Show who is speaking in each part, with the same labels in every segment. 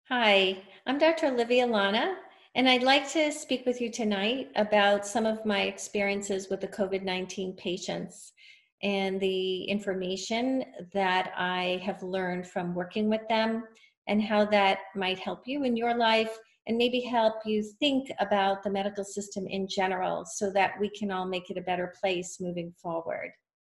Speaker 1: Hi, I'm Dr. Olivia Lana, and I'd like to speak with you tonight about some of my experiences with the COVID-19 patients and the information that I have learned from working with them and how that might help you in your life and maybe help you think about the medical system in general so that we can all make it a better place moving forward.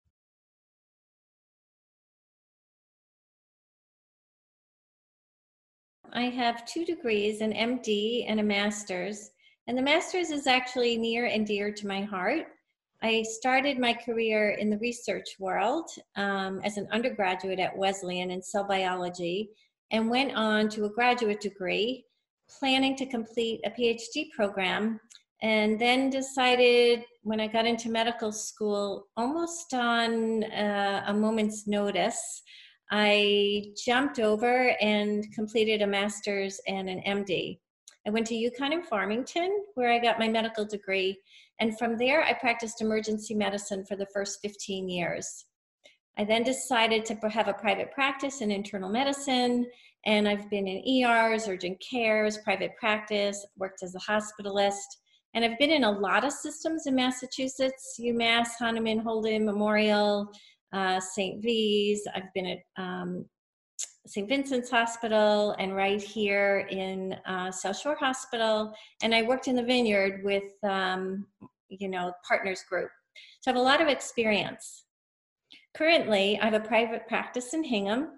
Speaker 1: I have two degrees, an MD and a master's. And the master's is actually near and dear to my heart. I started my career in the research world as an undergraduate at Wesleyan in cell biology and went on to a graduate degree, planning to complete a PhD program. And then decided when I got into medical school, almost on a moment's notice, I jumped over and completed a master's and an MD. I went to UConn in Farmington, where I got my medical degree. And from there, I practiced emergency medicine for the first 15 years. I then decided to have a private practice in internal medicine, and I've been in ERs, urgent cares, private practice, worked as a hospitalist, and I've been in a lot of systems in Massachusetts, UMass, Hahnemann, Holden, Memorial, St. V's. I've been at St. Vincent's Hospital and right here in South Shore Hospital. And I worked in the Vineyard with, Partners Group. So I have a lot of experience. Currently, I have a private practice in Hingham.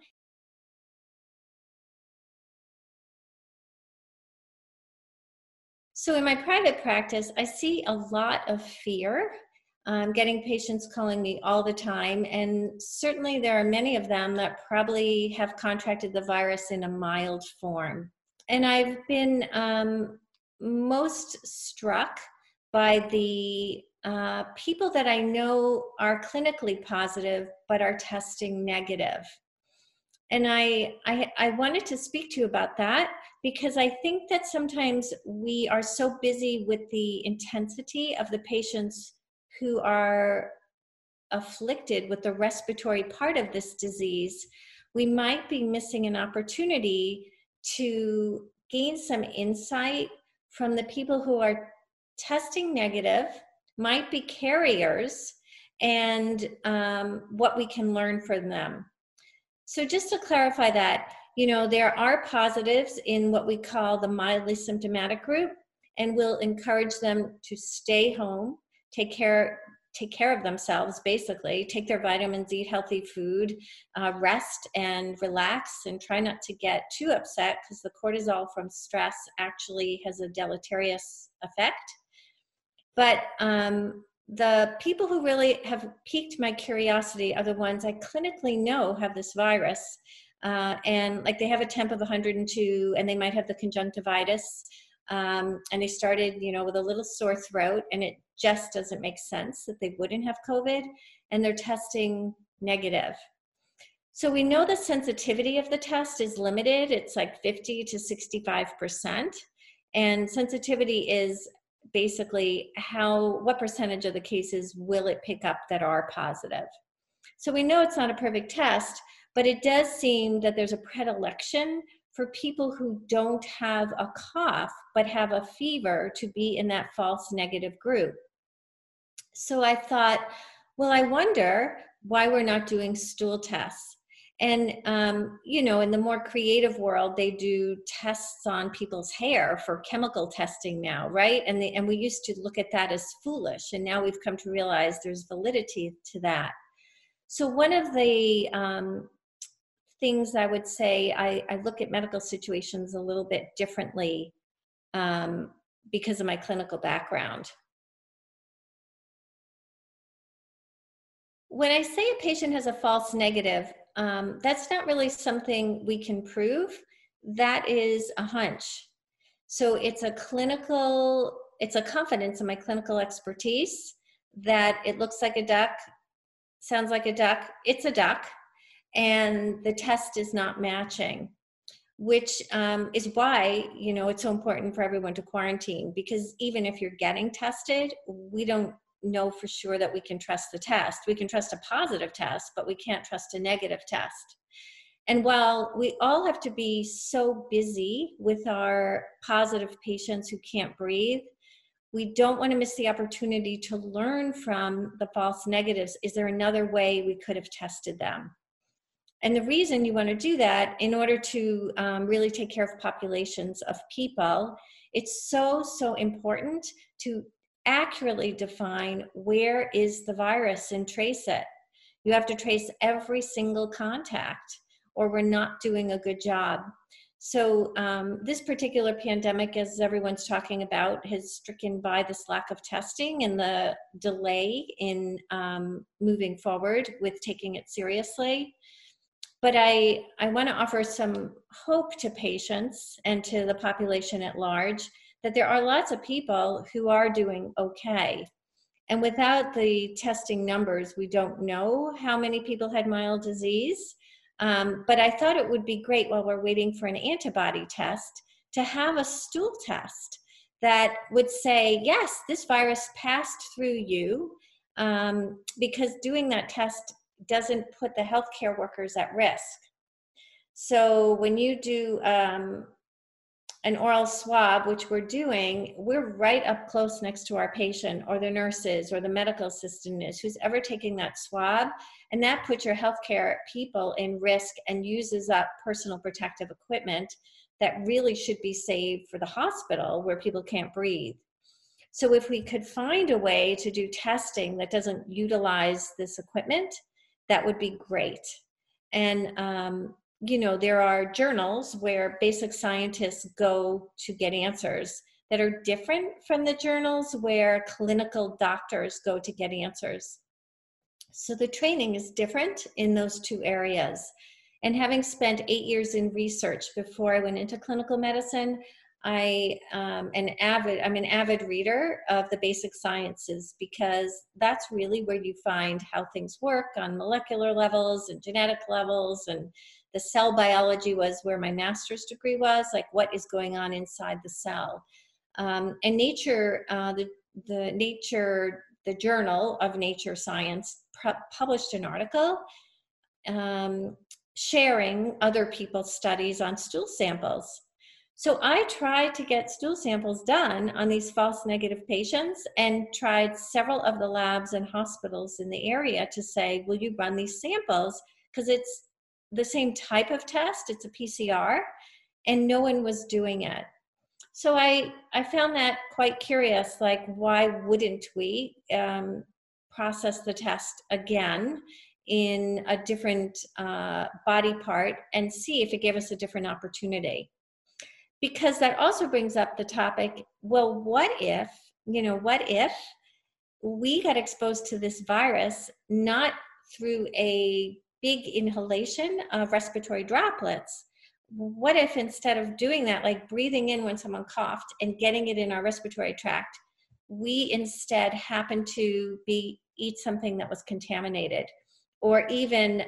Speaker 1: So in my private practice, I see a lot of fear. I'm getting patients calling me all the time, and certainly there are many of them that probably have contracted the virus in a mild form. And I've been most struck by the people that I know are clinically positive but are testing negative. And I wanted to speak to you about that because I think that sometimes we are so busy with the intensity of the patients who are afflicted with the respiratory part of this disease, we might be missing an opportunity to gain some insight from the people who are testing negative, might be carriers, and what we can learn from them. So just to clarify that, there are positives in what we call the mildly symptomatic group, and we'll encourage them to stay home, take care of themselves, basically, take their vitamins, eat healthy food, rest and relax, and try not to get too upset because the cortisol from stress actually has a deleterious effect. But the people who really have piqued my curiosity are the ones I clinically know have this virus. And like they have a temp of 102 and they might have the conjunctivitis. And they started, with a little sore throat, and it just doesn't make sense that they wouldn't have COVID, and they're testing negative. So we know the sensitivity of the test is limited. It's like 50 to 65%. And sensitivity is basically what percentage of the cases will it pick up that are positive. So we know it's not a perfect test, but it does seem that there's a predilection for people who don't have a cough but have a fever to be in that false negative group. So I thought, well, I wonder why we're not doing stool tests. And, in the more creative world, they do tests on people's hair for chemical testing now, right? And we used to look at that as foolish, and now we've come to realize there's validity to that. So one of the things I would say, I look at medical situations a little bit differently because of my clinical background. When I say a patient has a false negative, that's not really something we can prove. That is a hunch. So it's a confidence in my clinical expertise that it looks like a duck, sounds like a duck, it's a duck, and the test is not matching, which is why, it's so important for everyone to quarantine, because even if you're getting tested, we don't know for sure that we can trust the test. We can trust a positive test, but we can't trust a negative test. And while we all have to be so busy with our positive patients who can't breathe, we don't want to miss the opportunity to learn from the false negatives. Is there another way we could have tested them? And the reason you want to do that, in order to really take care of populations of people, it's so, so important to accurately define where is the virus and trace it. You have to trace every single contact, or we're not doing a good job. So this particular pandemic, as everyone's talking about, has stricken by this lack of testing and the delay in moving forward with taking it seriously. But I want to offer some hope to patients and to the population at large that there are lots of people who are doing okay. And without the testing numbers, we don't know how many people had mild disease. But I thought it would be great, while we're waiting for an antibody test, to have a stool test that would say, yes, this virus passed through you, because doing that test doesn't put the healthcare workers at risk. So when you do an oral swab, which we're doing, we're right up close next to our patient, or the nurses, or the medical assistant is, who's ever taking that swab, and that puts your healthcare people in risk and uses up personal protective equipment that really should be saved for the hospital where people can't breathe. So if we could find a way to do testing that doesn't utilize this equipment, that would be great. And you know, there are journals where basic scientists go to get answers that are different from the journals where clinical doctors go to get answers. So the training is different in those two areas. And having spent 8 years in research before I went into clinical medicine, I'm an avid reader of the basic sciences, because that's really where you find how things work on molecular levels and genetic levels. And the cell biology was where my master's degree was, like what is going on inside the cell. And Nature, the Journal of Nature Science published an article sharing other people's studies on stool samples. So I tried to get stool samples done on these false negative patients, and tried several of the labs and hospitals in the area to say, will you run these samples? Because it's the same type of test, it's a PCR, and no one was doing it. So I found that quite curious, like, why wouldn't we process the test again in a different body part and see if it gave us a different opportunity? Because that also brings up the topic, well, what if we got exposed to this virus not through a big inhalation of respiratory droplets? What if instead of doing that, like breathing in when someone coughed and getting it in our respiratory tract, we instead happened to eat something that was contaminated, or even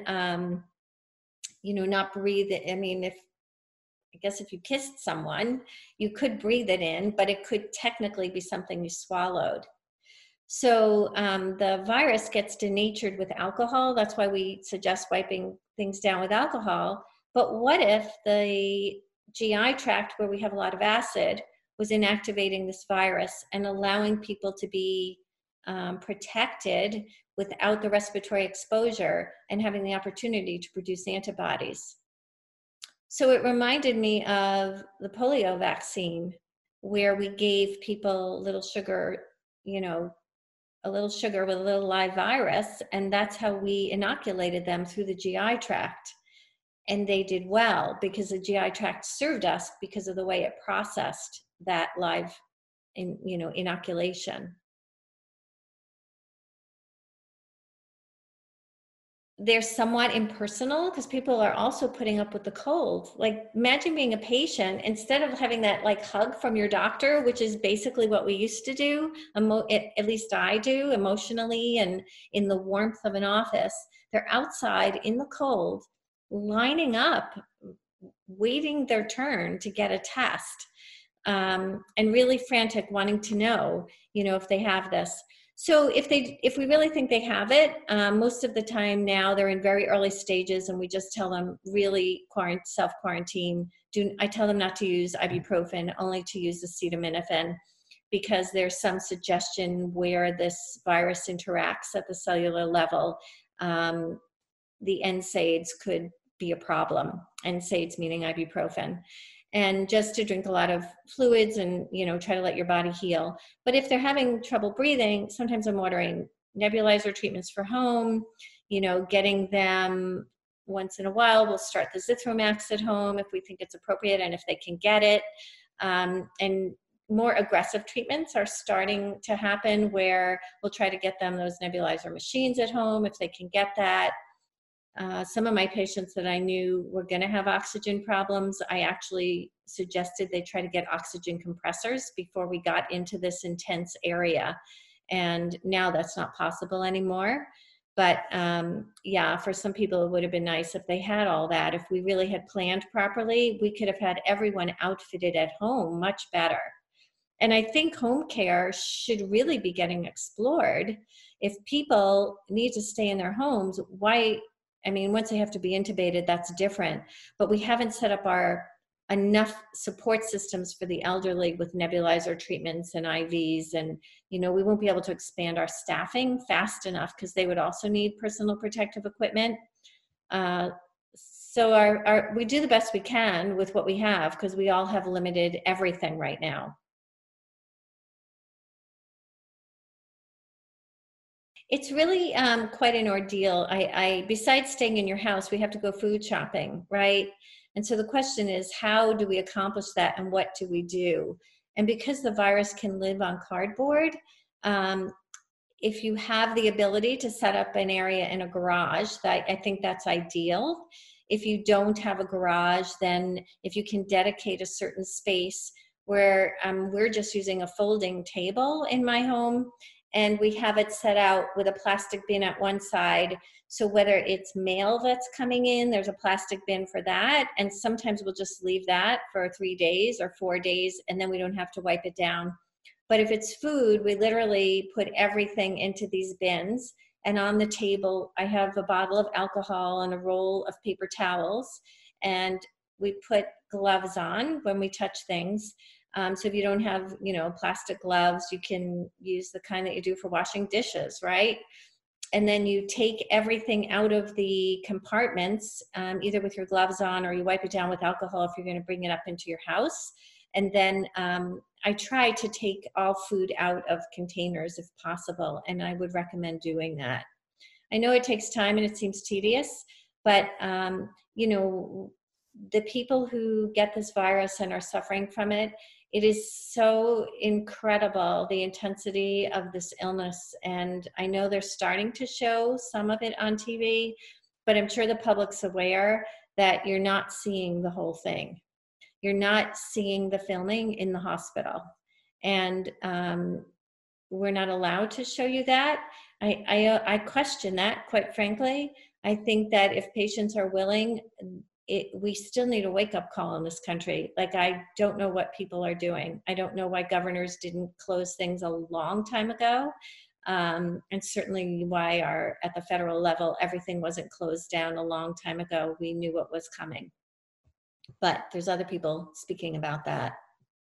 Speaker 1: not breathe it? I mean, I guess if you kissed someone, you could breathe it in, but it could technically be something you swallowed. So the virus gets denatured with alcohol. That's why we suggest wiping things down with alcohol. But what if the GI tract, where we have a lot of acid, was inactivating this virus and allowing people to be protected without the respiratory exposure and having the opportunity to produce antibodies? So it reminded me of the polio vaccine, where we gave people a little sugar with a little live virus, and that's how we inoculated them through the GI tract. And they did well because the GI tract served us because of the way it processed that live inoculation. They're somewhat impersonal because people are also putting up with the cold. Like, imagine being a patient, instead of having that like hug from your doctor, which is basically what we used to do, at least I do, emotionally and in the warmth of an office. They're outside in the cold, lining up, waiting their turn to get a test, and really frantic, wanting to know, if they have this. So if we really think they have it, most of the time now they're in very early stages, and we just tell them really self-quarantine. I tell them not to use ibuprofen, only to use acetaminophen, because there's some suggestion where this virus interacts at the cellular level. The NSAIDs could be a problem. NSAIDs meaning ibuprofen. And just to drink a lot of fluids and, try to let your body heal. But if they're having trouble breathing, sometimes I'm ordering nebulizer treatments for home, getting them once in a while. We'll start the Zithromax at home if we think it's appropriate and if they can get it. And more aggressive treatments are starting to happen where we'll try to get them those nebulizer machines at home if they can get that. Some of my patients that I knew were going to have oxygen problems, I actually suggested they try to get oxygen compressors before we got into this intense area. And now that's not possible anymore. But yeah, for some people, it would have been nice if they had all that. If we really had planned properly, we could have had everyone outfitted at home much better. And I think home care should really be getting explored. If people need to stay in their homes, once they have to be intubated, that's different. But we haven't set up enough support systems for the elderly with nebulizer treatments and IVs. And, we won't be able to expand our staffing fast enough because they would also need personal protective equipment. So we do the best we can with what we have because we all have limited everything right now. It's really quite an ordeal. Besides staying in your house, we have to go food shopping, right? And so the question is, how do we accomplish that and what do we do? And because the virus can live on cardboard, if you have the ability to set up an area in a garage, I think that's ideal. If you don't have a garage, then if you can dedicate a certain space where we're just using a folding table in my home, and we have it set out with a plastic bin at one side. So whether it's mail that's coming in, there's a plastic bin for that. And sometimes we'll just leave that for 3 days or 4 days, and then we don't have to wipe it down. But if it's food, we literally put everything into these bins. And on the table, I have a bottle of alcohol and a roll of paper towels. And we put gloves on when we touch things. So if you don't have, plastic gloves, you can use the kind that you do for washing dishes, right? And then you take everything out of the compartments, either with your gloves on or you wipe it down with alcohol if you're going to bring it up into your house. And then I try to take all food out of containers if possible, and I would recommend doing that. I know it takes time and it seems tedious, but the people who get this virus and are suffering from it, it is so incredible, the intensity of this illness. And I know they're starting to show some of it on TV, but I'm sure the public's aware that you're not seeing the whole thing. You're not seeing the filming in the hospital. And we're not allowed to show you that. I question that, quite frankly. I think that if patients are willing, we still need a wake-up call in this country. Like, I don't know what people are doing. I don't know why governors didn't close things a long time ago. And certainly why at the federal level, everything wasn't closed down a long time ago. We knew what was coming. But there's other people speaking about that.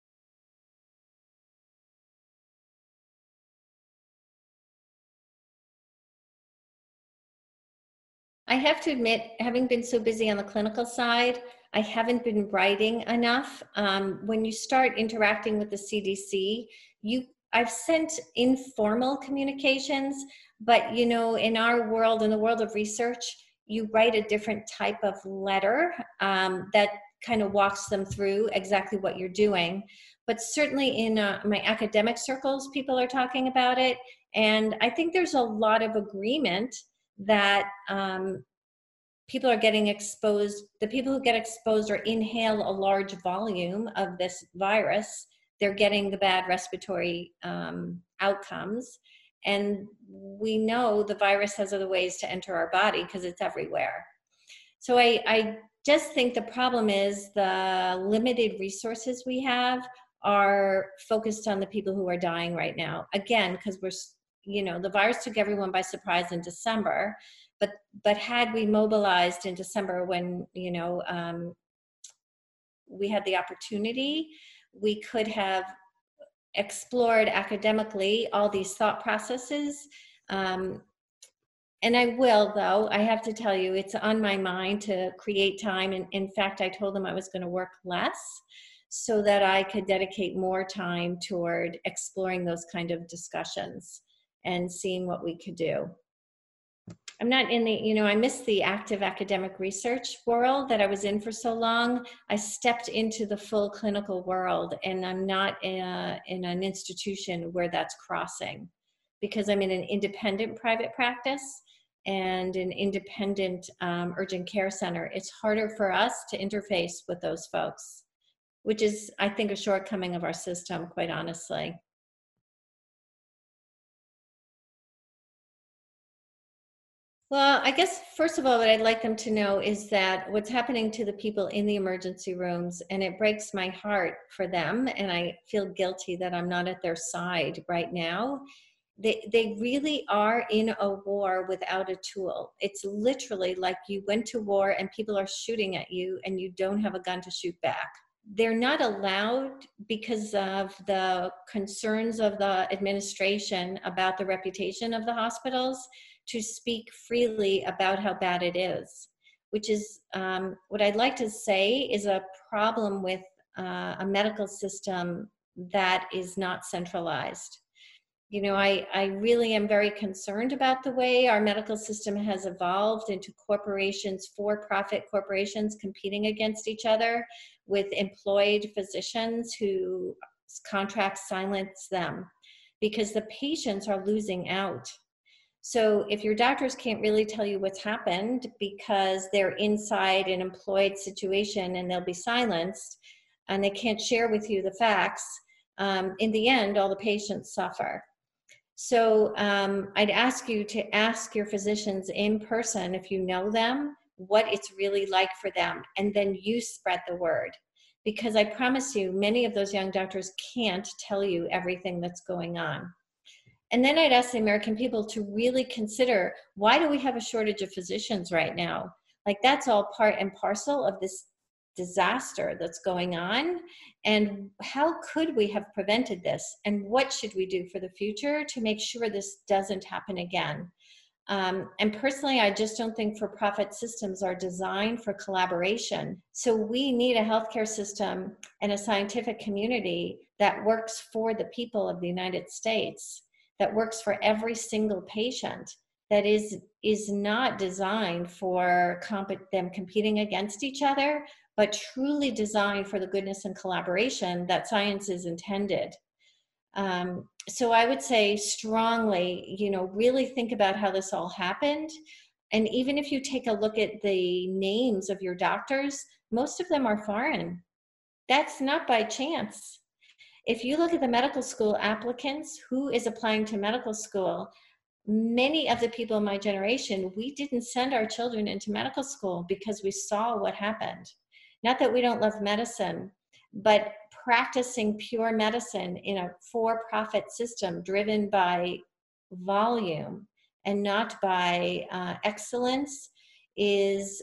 Speaker 1: I have to admit, having been so busy on the clinical side, I haven't been writing enough. When you start interacting with the CDC, I've sent informal communications, but in our world, in the world of research, you write a different type of letter that kind of walks them through exactly what you're doing. But certainly in my academic circles, people are talking about it. And I think there's a lot of agreement that people are getting exposed. The people who get exposed or inhale a large volume of this virus, they're getting the bad respiratory outcomes. And we know the virus has other ways to enter our body because it's everywhere. So I just think the problem is the limited resources we have are focused on the people who are dying right now. Again, because the virus took everyone by surprise in December, but had we mobilized in December when, we had the opportunity, we could have explored academically all these thought processes. And I will, though, I have to tell you, it's on my mind to create time. And in fact, I told them I was going to work less so that I could dedicate more time toward exploring those kind of discussions and seeing what we could do. I'm not in the, I miss the active academic research world that I was in for so long. I stepped into the full clinical world, and I'm not in an institution where that's crossing, because I'm in an independent private practice and an independent urgent care center. It's harder for us to interface with those folks, which is, I think, a shortcoming of our system, quite honestly. Well, I guess, first of all, what I'd like them to know is that what's happening to the people in the emergency rooms, and it breaks my heart for them, and I feel guilty that I'm not at their side right now. They really are in a war without a tool. It's literally like you went to war and people are shooting at you and you don't have a gun to shoot back. They're not allowed, because of the concerns of the administration about the reputation of the hospitals, to speak freely about how bad it is, which is what I'd like to say is a problem with a medical system that is not centralized. I really am very concerned about the way our medical system has evolved into corporations, for-profit corporations competing against each other with employed physicians whose contracts silence them, because the patients are losing out. So if your doctors can't really tell you what's happened because they're inside an employed situation and they'll be silenced, and they can't share with you the facts, in the end, all the patients suffer. So I'd ask you to ask your physicians in person, if you know them, what it's really like for them, and then you spread the word. Because I promise you, many of those young doctors can't tell you everything that's going on. And then I'd ask the American people to really consider, why do we have a shortage of physicians right now? Like, that's all part and parcel of this disaster that's going on. And how could we have prevented this? And what should we do for the future to make sure this doesn't happen again? And personally, I just don't think for-profit systems are designed for collaboration. So we need a healthcare system and a scientific community that works for the people of the United States, that works for every single patient, that is not designed for them competing against each other, but truly designed for the goodness and collaboration that science is intended. So I would say strongly, really think about how this all happened. And even if you take a look at the names of your doctors, most of them are foreign. That's not by chance. If you look at the medical school applicants, who is applying to medical school, many of the people in my generation, we didn't send our children into medical school because we saw what happened. Not that we don't love medicine, but practicing pure medicine in a for-profit system driven by volume and not by excellence is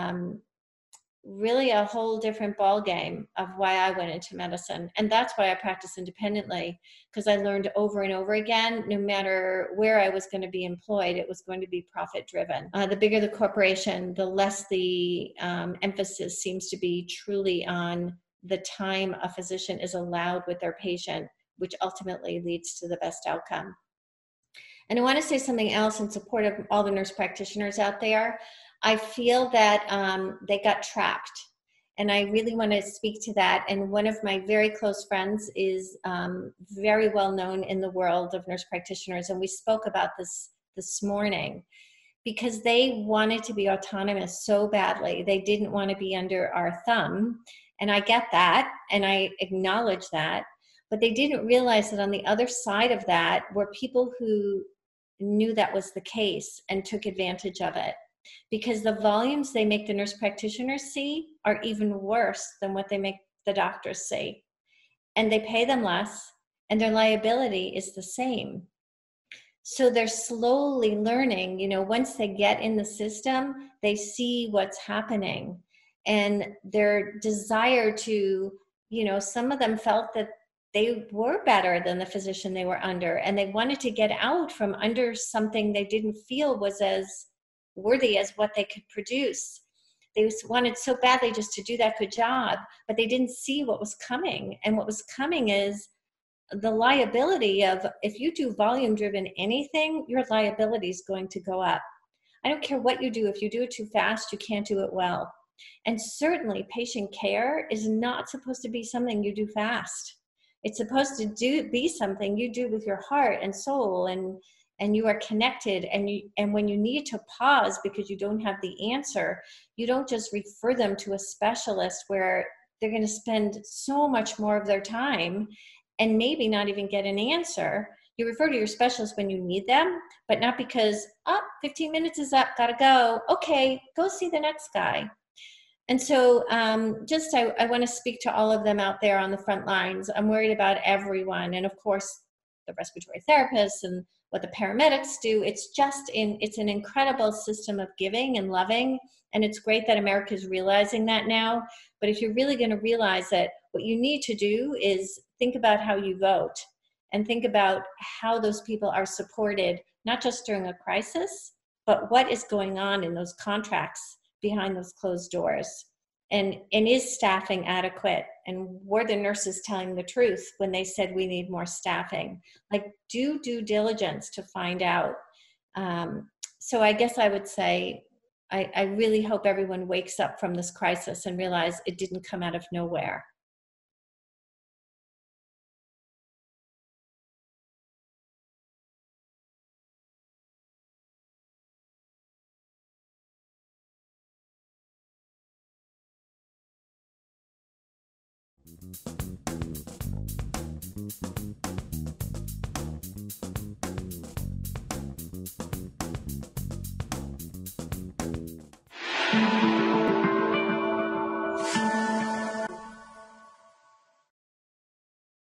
Speaker 1: really a whole different ballgame of why I went into medicine. And that's why I practice independently, because I learned over and over again, no matter where I was going to be employed, it was going to be profit driven. The bigger the corporation, the less the emphasis seems to be truly on the time a physician is allowed with their patient, which ultimately leads to the best outcome. And I want to say something else in support of all the nurse practitioners out there. I feel that they got trapped, and I really want to speak to that. And one of my very close friends is very well known in the world of nurse practitioners, and we spoke about this morning, because they wanted to be autonomous so badly. They didn't want to be under our thumb, and I get that, and I acknowledge that, but they didn't realize that on the other side of that were people who knew that was the case and took advantage of it. Because the volumes they make the nurse practitioners see are even worse than what they make the doctors see. And they pay them less, and their liability is the same. So they're slowly learning, once they get in the system, they see what's happening. And their desire to, some of them felt that they were better than the physician they were under, and they wanted to get out from under something they didn't feel was as worthy as what they could produce. They wanted so badly just to do that good job, but they didn't see what was coming. And what was coming is the liability of, if you do volume driven anything, your liability is going to go up. I don't care what you do. If you do it too fast, you can't do it well. And certainly patient care is not supposed to be something you do fast. It's supposed to be something you do with your heart and soul, and you are connected, and when you need to pause because you don't have the answer, you don't just refer them to a specialist where they're going to spend so much more of their time and maybe not even get an answer. You refer to your specialist when you need them, but not because, 15 minutes is up, gotta go. Okay, go see the next guy. And so I want to speak to all of them out there on the front lines. I'm worried about everyone. And of course, the respiratory therapists and what the paramedics do. It's an incredible system of giving and loving. And it's great that America is realizing that now. But if you're really going to realize it, what you need to do is think about how you vote and think about how those people are supported, not just during a crisis, but what is going on in those contracts behind those closed doors. And is staffing adequate? And were the nurses telling the truth when they said we need more staffing? Like, do due diligence to find out. So I guess I would say, I really hope everyone wakes up from this crisis and realize it didn't come out of nowhere.